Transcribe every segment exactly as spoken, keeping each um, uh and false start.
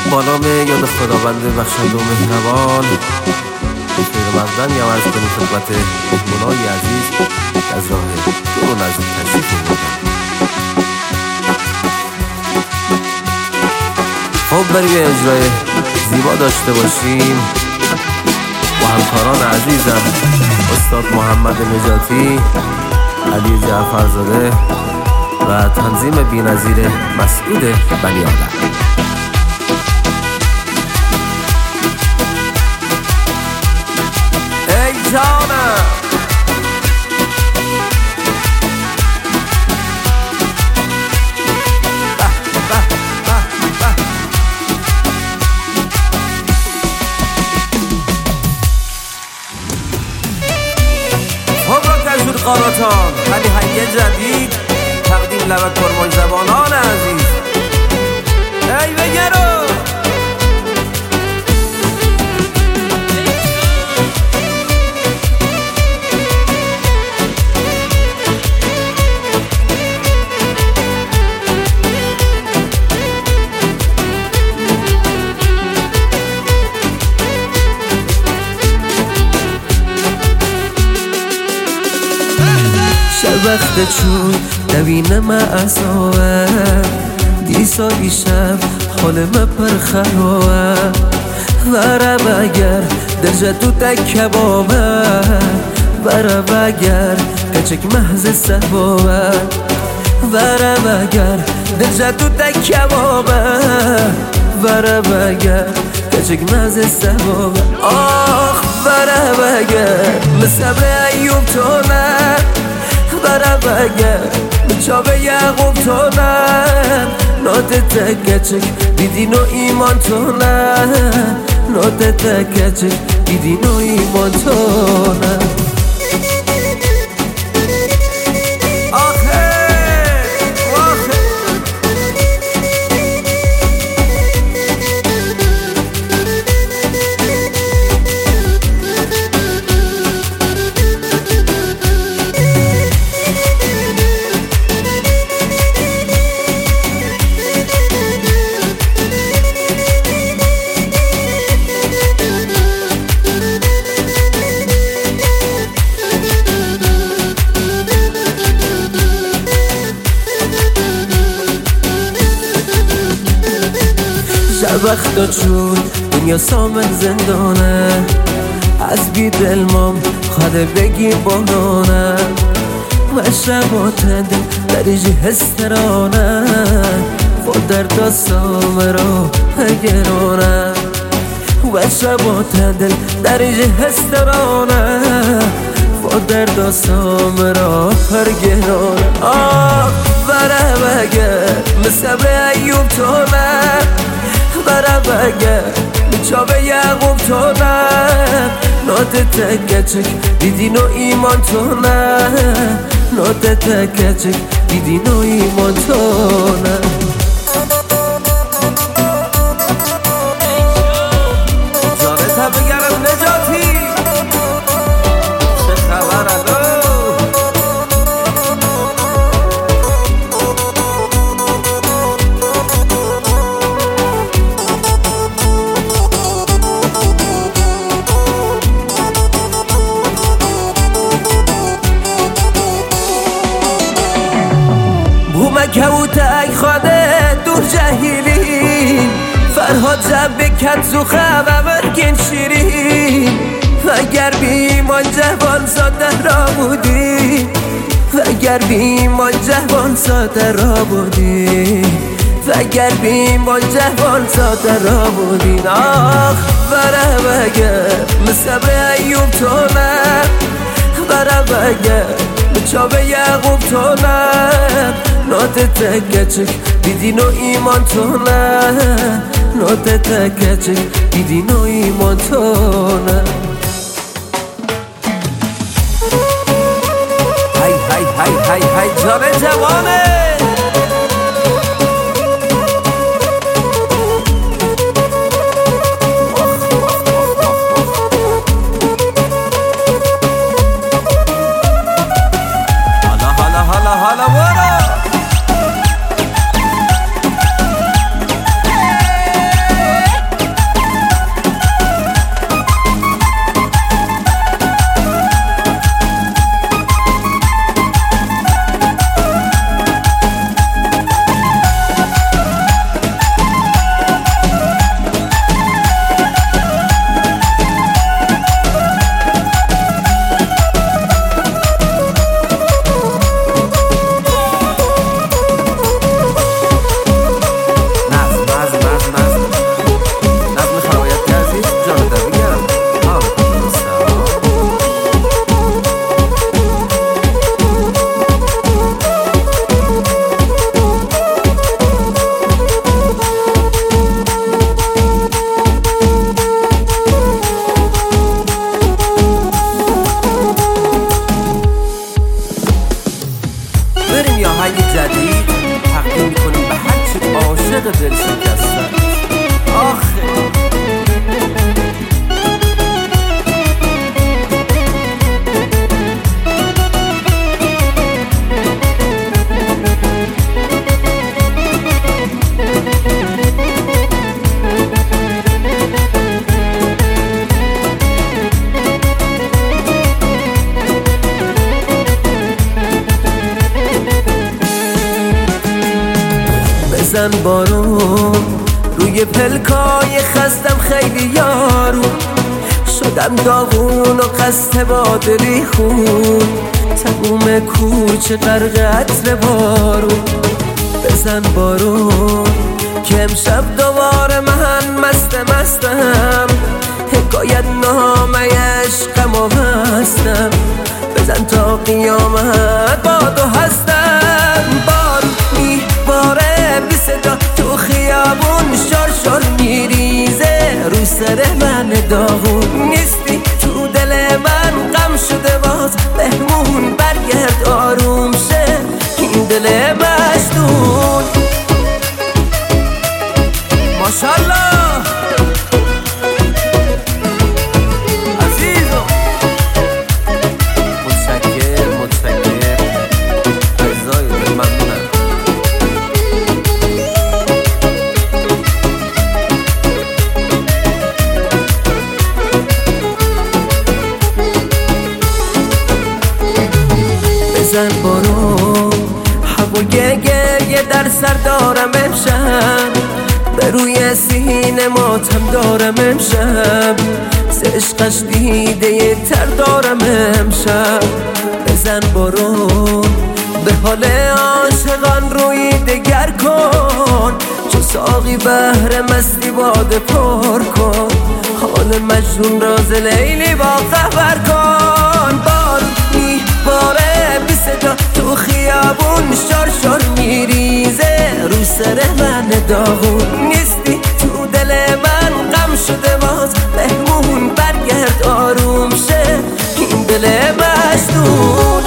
با نام یاد خداوند بخشنده و مهربان خیر مقدم یا عرض کنیم خدمت مهمانای عزیز که از راه دور و نزدیک تشریف آوردند. خب بریم یه اجرای زیبا داشته باشیم با همکاران عزیزم استاد محمد نجاتی، علی جعفرزاده و تنظیم بی‌نظیر مسعود بنی‌آدم. ای جانم قاراتان ولی هنگه جدید تقدیم لبک پرمای زبانان عزیز. ای بگرو وقت چون دوینم اعصابه دیسا بیشم حالم پر خرابه ورم اگر درجه تو تک کبابه ورم اگر کچک محض سبابه ورم اگر درجه تو تک کبابه ورم اگر کچک محض سبابه آخ ورم اگر مصبر ایوب تونه برم اگر بچاوه یعقوب تو نه نوت تکچک بیدین و ایمان تو نه نوت تکچک بیدین و ایمان تو نه. وقتا چون دنیا سامن زندانه از بی دلمام خواده بگی بانانه و شبات دل دریجی هسترانه و درد سامه را هگرانه و شبات دل دریجی هسترانه و درد سامه را هگرانه آه برم اگر مصبر ایوب تونه برم اگر بچاوه یعقوب تو نه نوت تکچک بیدین و ایمان تو نه نوت تکچک بیدین و ایمان تو نه. جانت بگرم نجاتی چه خبر الو کهوت ای خواده دور جهیلین فرهاد جب کت زوخه و مرگین شیرین و اگر بیمان جوان ساده را بودی و اگر بیمان جوان ساده را بودی و اگر بیمان جوان ساده را بودی آخ برم اگر مصبر ایوب تو نه برم اگر بچاوه یعقوب تو نه نوت تکچک بیدین و ایمان تو نه نوت تکچک بیدین و ایمان تو نه. های های های های های جان جوانه حالا حالا حالا حالا بزن بارون روی پلکای خستم خیلی یارو شدم داغون و قصد بادری خون تموم کوچه غرق عطر بارون بزن بارون که امشب دوباره من مست مستم حکایت نامه عشقم و هستم بزن تا قیامت با تو هستم بارون میباره بی صدا تو خیابون شار شار میریزه رو سر من داغون نیستی تو دل من غم شده باز بهمون برگرد آروم شه این دل مجنون ماشالله عزیزم متشکر متشکر عزیزای دل ممنونم. بزن بارون هوای گریه در سر دارم امشب به روی سینه ماتم دارم امشب ز عشقش دیده تر دارم امشب بزن بارون به حال عاشقان روی دگر کن چو ساقی بهر مستی باده پر کن حال مجنون راز لیلی با خبر کن بارون میباره بی صدا تو خیابون شار شار میریزه رو سر من داغون نیستی تو دل من غم شده باز بهمون برگرد آروم شه این دل مجنون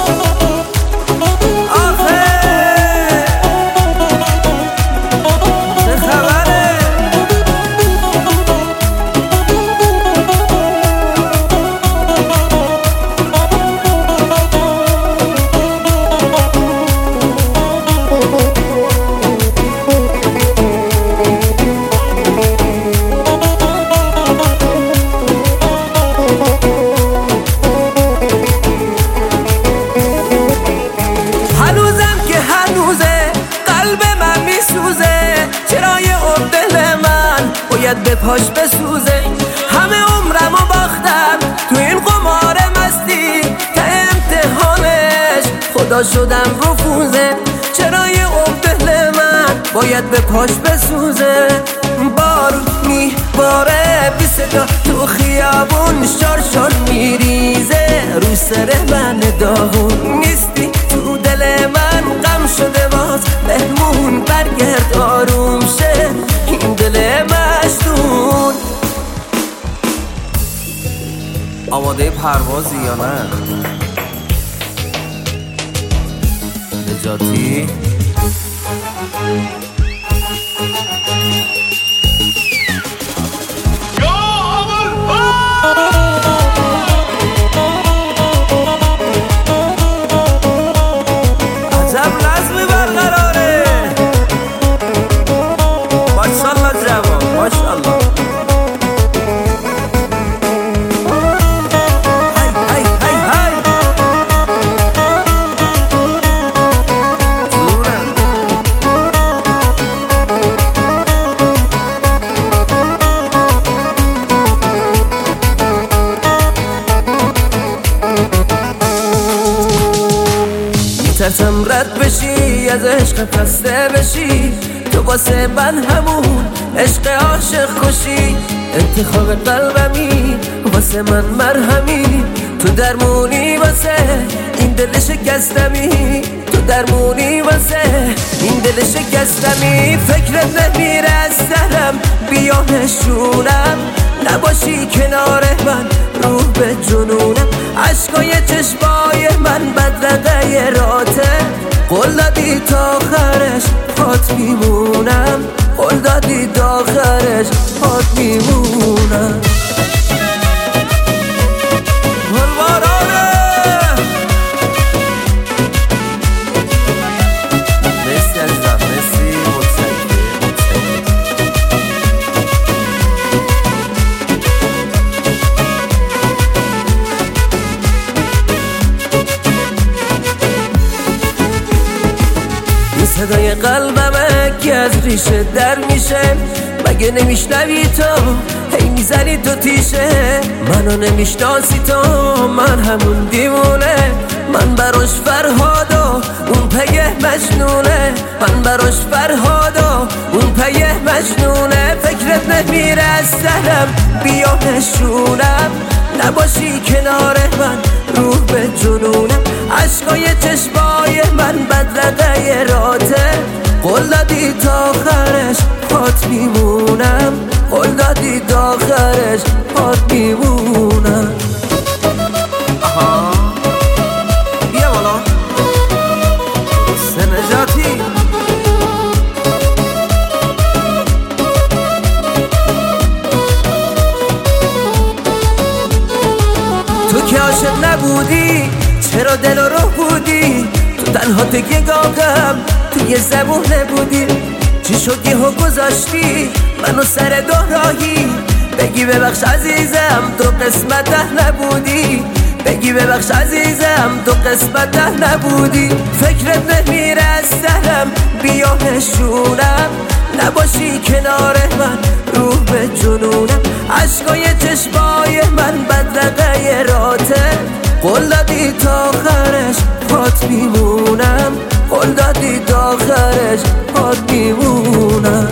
به پاش بسوزه همه عمرمو باختم تو این قمار مستی تا امتحانش خدا شدم رفوزه چرای دل من باید به پاش بسوزه بارون میباره بی صدا تو خیابون شار شار میریزه رو سر من داغون نیستی تو دل من غم شده باز بهمون برگرد آروم شه این دل مجنون آماده پروازی یا نه؟ نجاتی ترسم رد بشی از عشق خسته بشی تو واسه من همون عشق عاشق کشی انتخاب قلبمی واسه من مرهمی تو درمونی واسه این دل شکستمی تو درمونی واسه این دل شکستمی فکرت نمیره از سرم بیا نشونم نباشی کنار من روح به جنونم عشقای چشمای من بدرقه راته قول دادی تا آخرش پات میمونم قول دادی تا آخرش پات میمونم صدای قلبمه برگی از ریشه در میشه. مگه نمیشنوی تو هی میزنی تو تیشه؟ منو نمیشناسی تو، من همون دیوونه. من براش فرهاد و اون پیه مجنونه. من براش فرهاد و اون پیه مجنونه. فکرت نمیره از سرم بیا نشونم، نباشی کنار من روح به جنونم. عشقای چشمای من بدرقه راته، قول دادی تا آخرش پات میمونم. قول دادی تا آخرش پات میمونم. آها بیا بالا سه نجاتی. تو که عاشق نبودی چرا دل و روح بودی؟ تو تنها تکیگاهم توی زبون نبودی. چی شد یهو گذاشتی منو سر دو راهی؟ بگی ببخش عزیزم تو قسمت ده نبودی. بگی ببخش عزیزم تو قسمت ده نبودی. فکرت نمیره از سرم بیا نشونم، نباشی کنار من روح به جنونم. عشقای چشمای من بدرقه راته، قول دادی تا آخرش پات میمونم. قول دادی تا آخرش پات میمونم.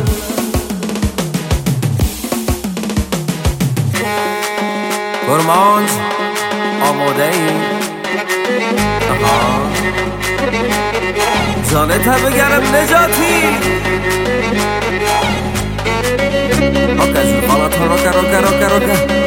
گرمانج آماده ای؟ آها جانت هم بگرم نجاتی. اوکه شو خالات ها روکه روکه روکه روکه.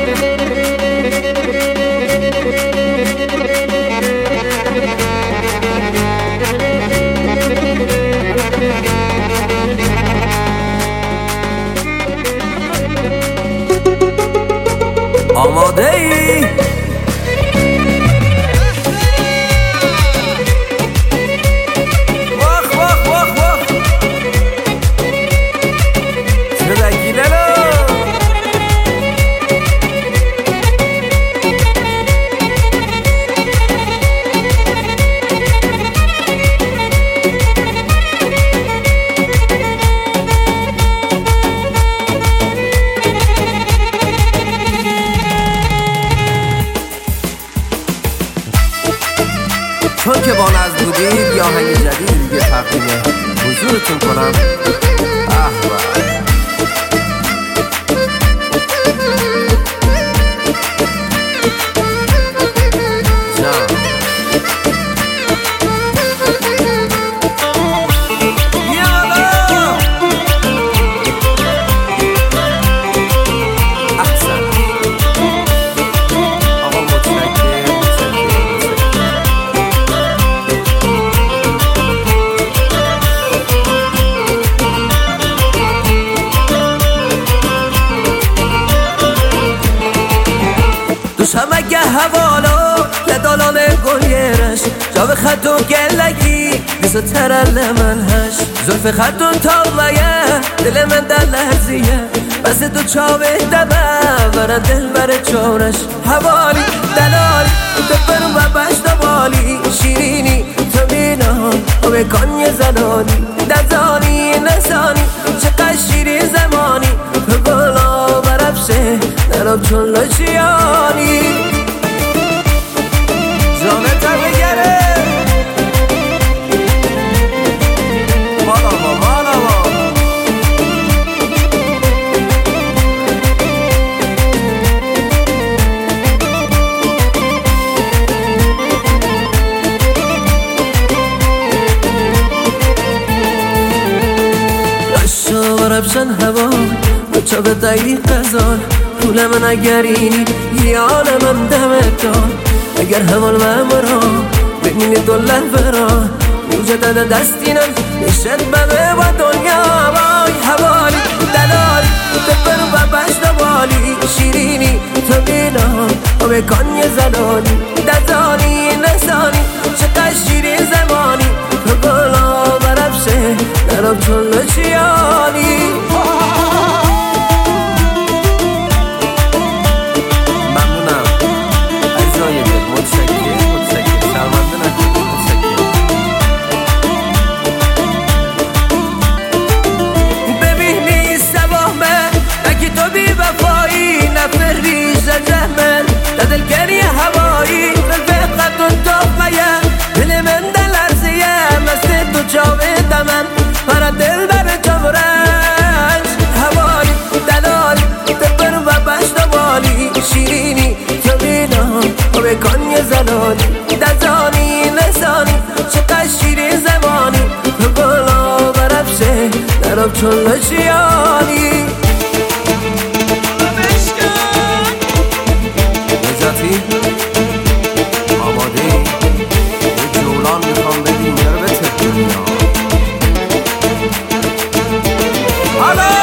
آماده ای؟ واخ واخ واخ واخ صدا گیلنو. چون که با نزد بودید یا آهنگ جدید دیگه تقدیم حضورتون کنم. احوال دوشم اگه حوالا لدالان گلیرش جا به خط و گلگی دیسا ترل من هش زلف خطون تاویه دل من در لرزیه بس تو چاوه دمه برن دل بر چورش. حوالی دلالی تو برون و بشت بالی شیرینی تو مینا و بکن یه زنانی دزانی نسانی چقدر شیرین زمانی تو بالا برفشه نرم چون لچیانی. جانت هم بگره مالا با مالا با. رشا برفشن هوا چا به دایی قزال پول من اگرینی یال من دمت دار. اگر همان و مرا ببینی دلن برا میوجدن دستینم نشد بمه با دنیا وای. حوالی دلالی تفر و بشت بالی شیرینی تو مینا و بکن یه زنانی دزانی نسانی چقدر شیرین زمانی تو گلا برفشه نرم چون لچیانی. زنانی دزانی لسانی چقدر شیرین زمانی تو بالا برفشه درم چون لشیانی نجاتی آماده ای یه جولان میخوام بدیم یارو به تکنیا حالا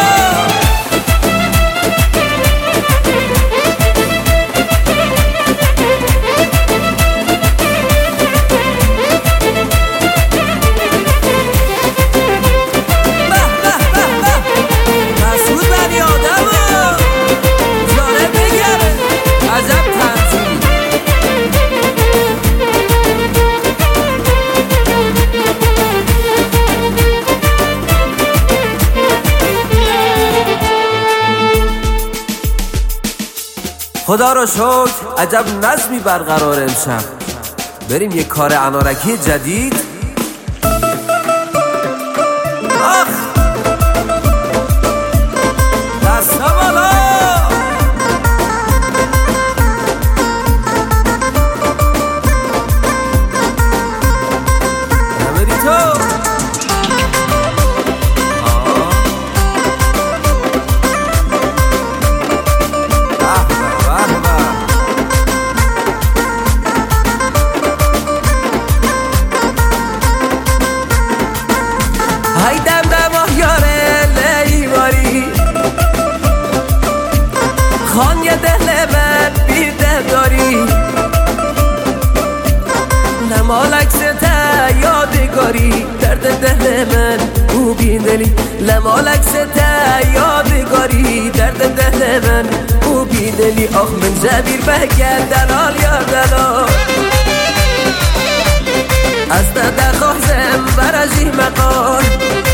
خدا رو شکر عجب نظمی برقرار امشب بریم یه کار انارکی جدید آخ دستا بالا نمیری تو های دم دم یاره لیواری خان یه دل من بیده داری لمالک ستا یادگاری درد دل من او بیدلی لمالک ستا یادگاری درد دل من او بیدلی آخ من جبیر بگرد دلال یا دلال از داده خوزم برجی مقال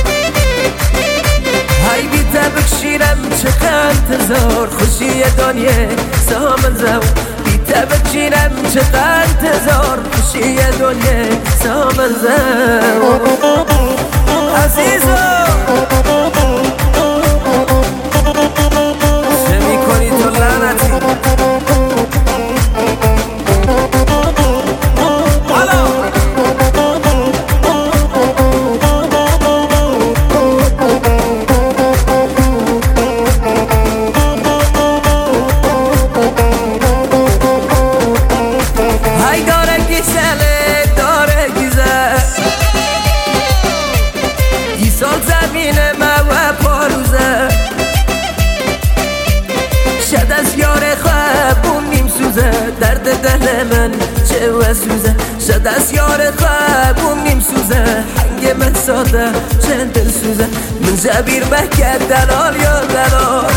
های بیتا بکشیرم چقدر تزار خوشی دنیا سامن زو بیتا بکشیرم چقدر تزار خوشی دنیا سامن زو عزیزو چه میکنی تو لعنتی سال زمین ما پاروزه شد از یار خوابون نیم سوزه درد دل من چه وسوزه شد از یار خوابون نیم سوزه حنگ من ساده چه دل سوزه من جبیر بکر دلال یا دلال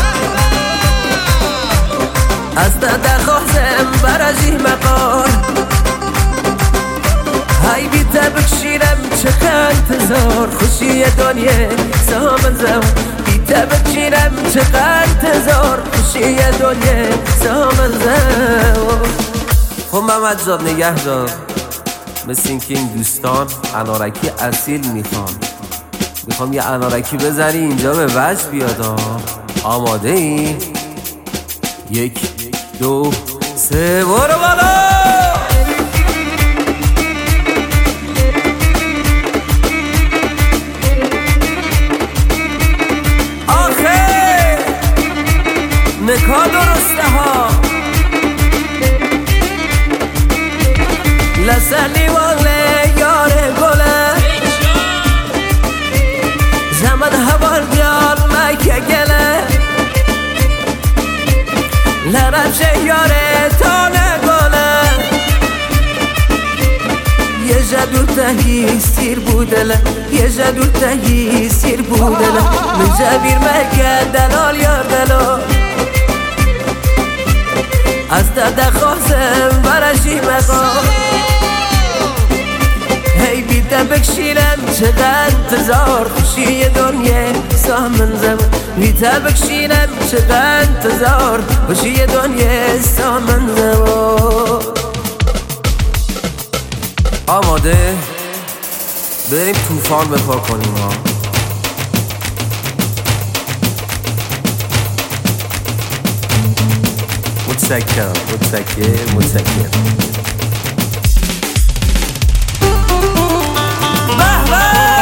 از داده خوزم برجی مقال های بیتا بکشیرم چقدر تزار خوشی دنیا سامن زو بیتا بکشیرم چقدر تزار خوشی دنیا سامن زو خب محمد جان نگه دار مثل این که این دوستان انارکی اصیل میخوان میخوام یه انارکی بزنی اینجا به وجه بیاد آماده ای؟ یک دو سه برو بالا نکا درسته ها لسلی واله یاره گله زمد هوار بیار مکه گله لرفشه یاره تانه گله یه جدو تهی سیر بودله یه جدو تهی سیر بودله من جبیر مکه دلال یا دلال از داده خوزم برشی مقام هی بیتا بکشیرم چقدر تزار خوشی دنیا سامن زم بیتا بکشیرم چقدر تزار خوشی دنیا سامن زم آماده؟ بریم طوفان بپا کنیم ها متشکرم متشکرم متشکرم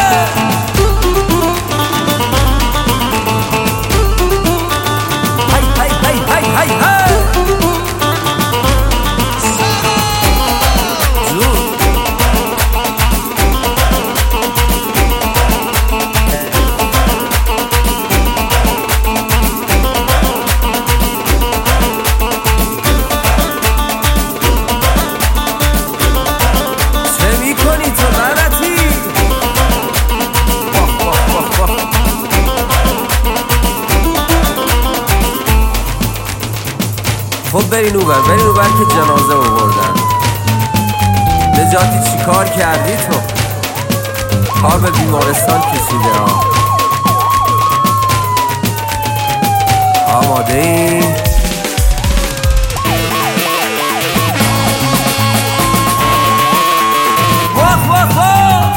خب برین اوبر برین اوبر که جنازه آوردن. نجاتی چی کار کردی تو؟ کار به بیمارستان کشیده ها. آماده این؟ واخ واخ واخ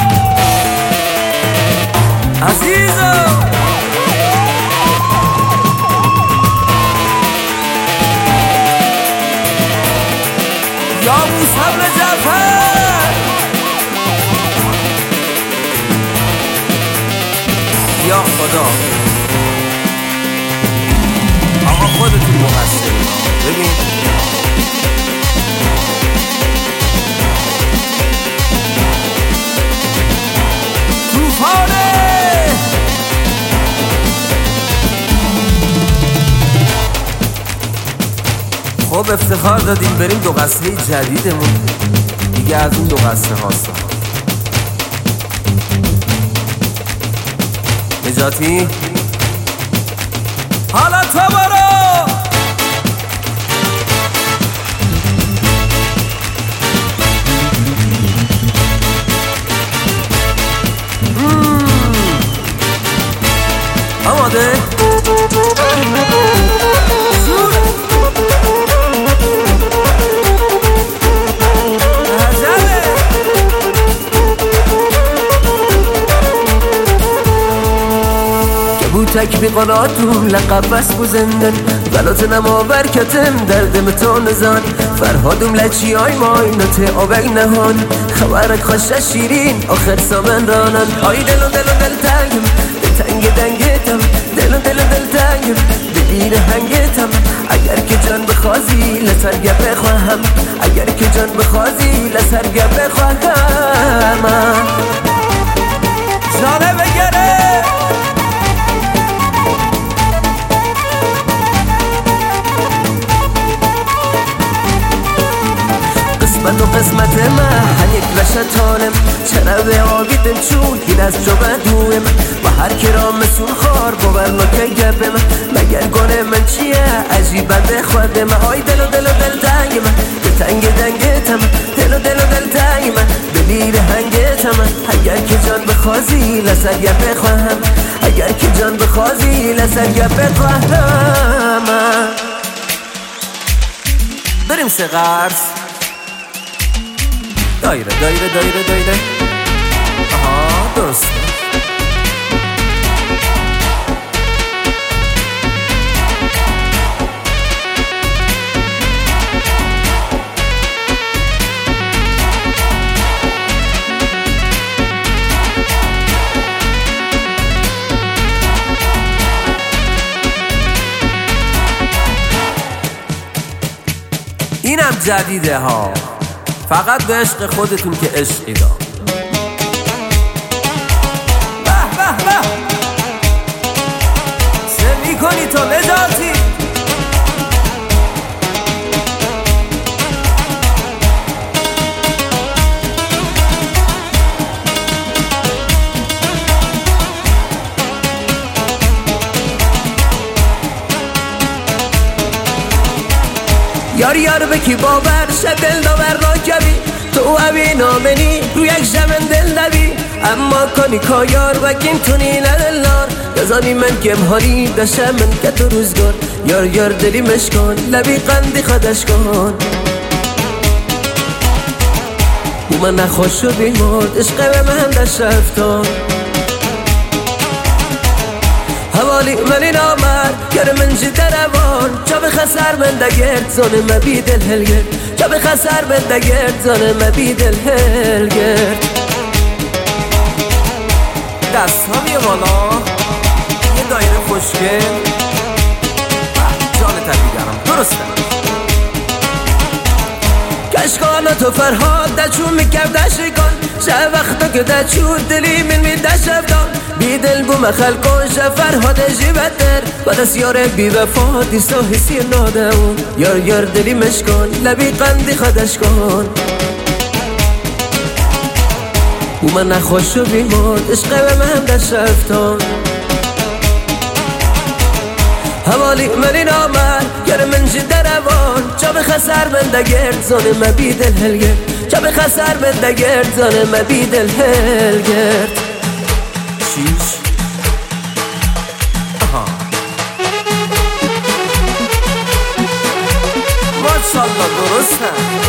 عزیزم یا موسی بن جعفر، یا خدا آقا خودتون مقصر. ببین توفانه خب افتخار دادیم بریم دو قصه جدیدمون دیگه از اون دو قصه هاست. نجاتی حالا تو برو. آماده؟ تک بی قناتون لقب بس بوزندن ولات نما برکتم دردم تو نزان فرهادم لچی های ماینات آبک نهان خبرک خوش شیرین آخر سامن رانن آی دل و دل و دل تنگم به تنگ دنگتم دل و دل و دل تنگم به گیر هنگتم اگر که جان بخوازی لسر گپ بخواهم اگر که جان بخوازی لسر گپ بخواهم جانه بگره قسمت و قسمت من هر یک رشتانم چرا به آگیدم چون این از جو بدویم و هر کرا مسون خار باور نکه گبم مگر گونه من چیه عجیبه به خودم آی دل و دل و دل تنگ من به تنگ دنگتم دل و دل و دل تنگ من به لیر هنگتم اگر که جان بخوازی لسر گپ بخواهم اگر که جان بخوازی لسر گپ بخواهم بریم سه قرص دایره دایره دایره دایره آها درست اینم جدیده ها فقط به عشق خودتون که عشقی دار به به به چه میکنی تو نجاتی یار یار بکی باور شد دل داور را کبی تو اوی نامنی رو یک جمن دل نبی اما کنی کایار وکین تونی ندلار یزانی من کم هاری دشم من که تو روزگار یار یار دلی مشکان لبی قندی خودش کن او من نخوش و بیمار عشق به من دشت افتان حوالی منی نامر گر من جی دروان چا بخسر من دگرد زانه مبی دل هلگرد چا بخسر من دگرد زانه مبی دل هلگرد دست ها بیا بالا، یه دایره خوشگل، جان تبیگرم درسته. کشکانا تو فرهاد دچون میکرد دشگان چه وقتا که دچون دلی من می دشفتان بی دل بوم خلقان شه فرهاد جیبتر و دست یار بی وفا دیسا حسی نادمون یار یار دلی مشکان لبی قندی خدش کن او من نخوش و بیمار عشق به من دشفتان حوالی منی نامر گر من جد روان چا بخسر من دگرد زانه ما بی دل هلگرد چا بخسر من دگرد زانه ما بی دل هلگرد چیش آها ماشالله درسته.